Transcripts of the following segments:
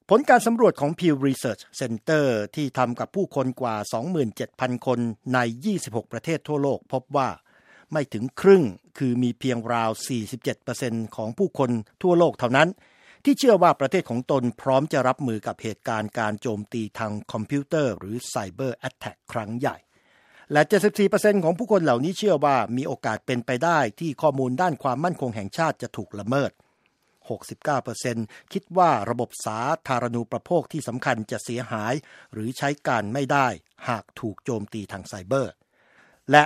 ผลการสำรวจของ Pew Research Center ที่ทำกับผู้คนกว่า 27,000 คนใน 26 ประเทศทั่วโลกพบว่าไม่ถึงครึ่งคือมีเพียงราว 47% ของผู้คนทั่วโลกเท่านั้นที่เชื่อว่าประเทศของตนพร้อมจะรับมือกับเหตุการณ์การโจมตีทางคอมพิวเตอร์หรือ Cyber Attack ครั้งใหญ่และ 74% ของผู้คนเหล่านี้เชื่อว่ามีโอกาสเป็นไปได้ที่ข้อมูลด้านความมั่นคงแห่งชาติจะถูกละเมิด 69% คิดว่าระบบสาธารณูปโภคที่สำคัญจะเสียหายหรือใช้การไม่ได้หากถูกโจมตีทางไซเบอร์และ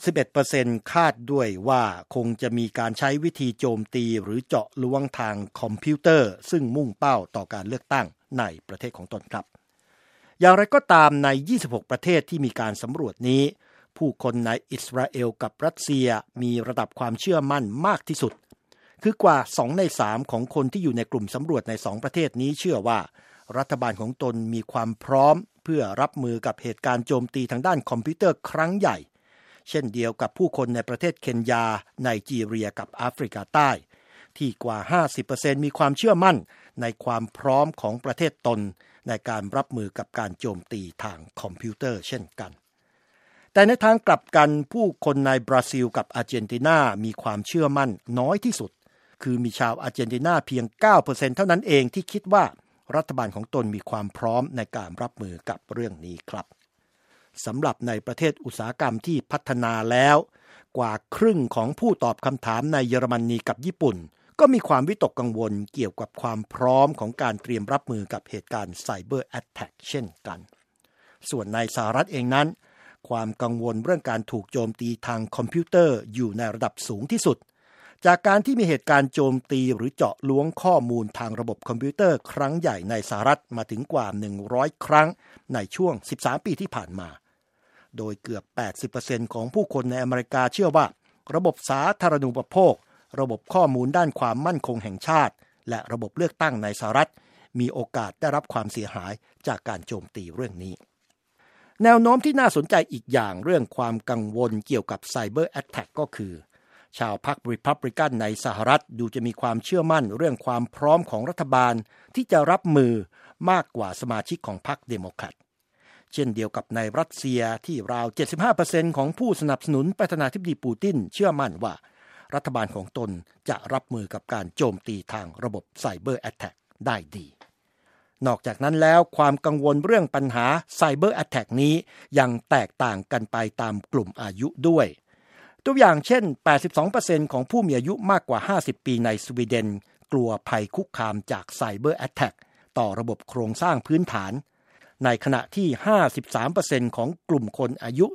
61% คาดด้วยว่าคงจะมีการใช้วิธีโจมตีหรือเจาะล้วงทางคอมพิวเตอร์ซึ่งมุ่งเป้าต่อการเลือกตั้งในประเทศของตนครับอย่างไรก็ตามใน 26 ประเทศที่มีการสำรวจนี้ผู้คนในอิสราเอลกับรัสเซียมีระดับความเชื่อมั่นมากที่สุดคือกว่า2ใน3ของคนที่อยู่ในกลุ่มสำรวจใน2ประเทศนี้เชื่อว่ารัฐบาลของตนมีความพร้อมเพื่อรับมือกับเหตุการณ์โจมตีทางด้านคอมพิวเตอร์ครั้งใหญ่เช่นเดียวกับผู้คนในประเทศเคนยาไนจีเรียกับแอฟริกาใต้ที่กว่า 50% มีความเชื่อมั่นในความพร้อมของประเทศตนในการรับมือกับการโจมตีทางคอมพิวเตอร์เช่นกันแต่ในทางกลับกันผู้คนในบราซิลกับอาร์เจนตินามีความเชื่อมั่นน้อยที่สุดคือมีชาวอาร์เจนตินาเพียง 9% เท่านั้นเองที่คิดว่ารัฐบาลของตนมีความพร้อมในการรับมือกับเรื่องนี้ครับสำหรับในประเทศอุตสาหกรรมที่พัฒนาแล้วกว่าครึ่งของผู้ตอบคำถามในเยอรมนีกับญี่ปุ่นก็มีความวิตกกังวลเกี่ยวกับความพร้อมของการเตรียมรับมือกับเหตุการณ์ไซเบอร์แอทแทคเช่นกันส่วนในสหรัฐเองนั้นความกังวลเรื่องการถูกโจมตีทางคอมพิวเตอร์อยู่ในระดับสูงที่สุดจากการที่มีเหตุการณ์โจมตีหรือเจาะล้วงข้อมูลทางระบบคอมพิวเตอร์ครั้งใหญ่ในสหรัฐมาถึงกว่า100ครั้งในช่วง13ปีที่ผ่านมาโดยเกือบ 80% ของผู้คนในอเมริกาเชื่อว่าระบบสาธารณูปโภคระบบข้อมูลด้านความมั่นคงแห่งชาติและระบบเลือกตั้งในสหรัฐมีโอกาสได้รับความเสียหายจากการโจมตีเรื่องนี้แนวโน้มที่น่าสนใจอีกอย่างเรื่องความกังวลเกี่ยวกับไซเบอร์แอทแทคก็คือชาวพรรครีพับลิกันในสหรัฐดูจะมีความเชื่อมั่นเรื่องความพร้อมของรัฐบาลที่จะรับมือมากกว่าสมาชิกของพรรคเดโมแครตเช่นเดียวกับในรัสเซียที่ราว 75% ของผู้สนับสนุนประธานาธิบดีปูตินเชื่อมั่นว่ารัฐบาลของตนจะรับมือกับการโจมตีทางระบบไซเบอร์แอทแทคได้ดีนอกจากนั้นแล้วความกังวลเรื่องปัญหาไซเบอร์แอทแทคนี้ยังแตกต่างกันไปตามกลุ่มอายุด้วยตัวอย่างเช่น 82% ของผู้มีอายุมากกว่า50ปีในสวีเดนกลัวภัยคุกคามจากไซเบอร์แอทแทคต่อระบบโครงสร้างพื้นฐานในขณะที่ 53% ของกลุ่มคนอายุ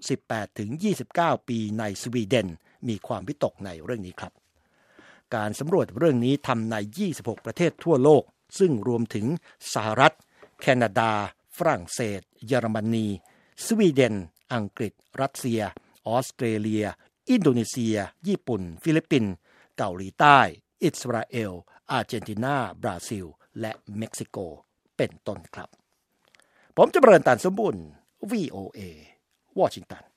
18-29 ปีในสวีเดนมีความวิตกในเรื่องนี้ครับการสำรวจเรื่องนี้ทำใน 26 ประเทศทั่วโลกซึ่งรวมถึงสหรัฐแคนาดาฝรั่งเศสเยอรมนีสวีเดนอังกฤษรัสเซียออสเตรเลียอินโดนีเซียญี่ปุ่นฟิลิปปินส์เกาหลีใต้อิสราเอลอาร์เจนตินาบราซิลและเม็กซิโกเป็นต้นครับผมจะเริ่มต้นสมบูรณ์ VOA วอชิงตัน